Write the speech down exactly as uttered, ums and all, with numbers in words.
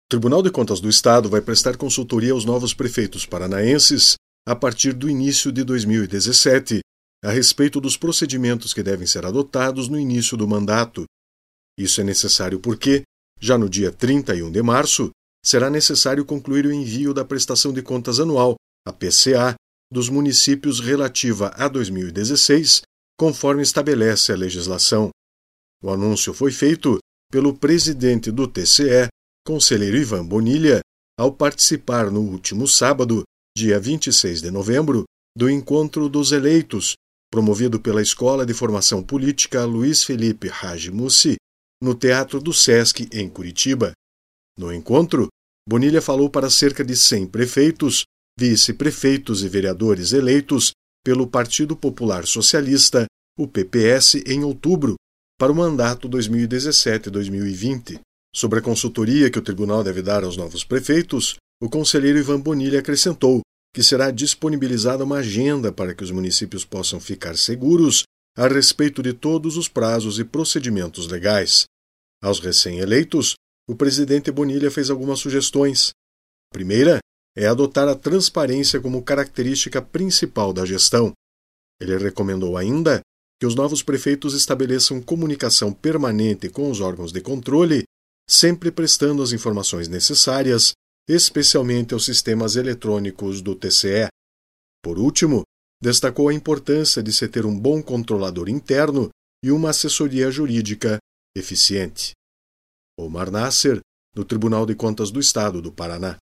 O Tribunal de Contas do Estado vai prestar consultoria aos novos prefeitos paranaenses a partir do início de dois mil e dezessete, a respeito dos procedimentos que devem ser adotados no início do mandato. Isso é necessário porque, já no dia trinta e um de março, será necessário concluir o envio da prestação de contas anual, a P C A, dos municípios relativa a dois mil e dezesseis, conforme estabelece a legislação. O anúncio foi feito pelo presidente do T C E, conselheiro Ivan Bonilha, ao participar no último sábado, dia vinte e seis de novembro, do Encontro dos Eleitos, promovido pela Escola de Formação Política Luiz Felipe Hagi Mussi, no Teatro do Sesc, em Curitiba. No encontro, Bonilha falou para cerca de cem prefeitos, vice-prefeitos e vereadores eleitos pelo Partido Popular Socialista, o P P S, em outubro, para o mandato dois mil e dezessete a dois mil e vinte. Sobre a consultoria que o tribunal deve dar aos novos prefeitos, o conselheiro Ivan Bonilha acrescentou que será disponibilizada uma agenda para que os municípios possam ficar seguros a respeito de todos os prazos e procedimentos legais. Aos recém-eleitos, o presidente Bonilha fez algumas sugestões. A primeira é adotar a transparência como característica principal da gestão. Ele recomendou ainda que os novos prefeitos estabeleçam comunicação permanente com os órgãos de controle, sempre prestando as informações necessárias, especialmente aos sistemas eletrônicos do T C E. Por último, destacou a importância de se ter um bom controlador interno e uma assessoria jurídica eficiente. Omar Nasser, do Tribunal de Contas do Estado do Paraná.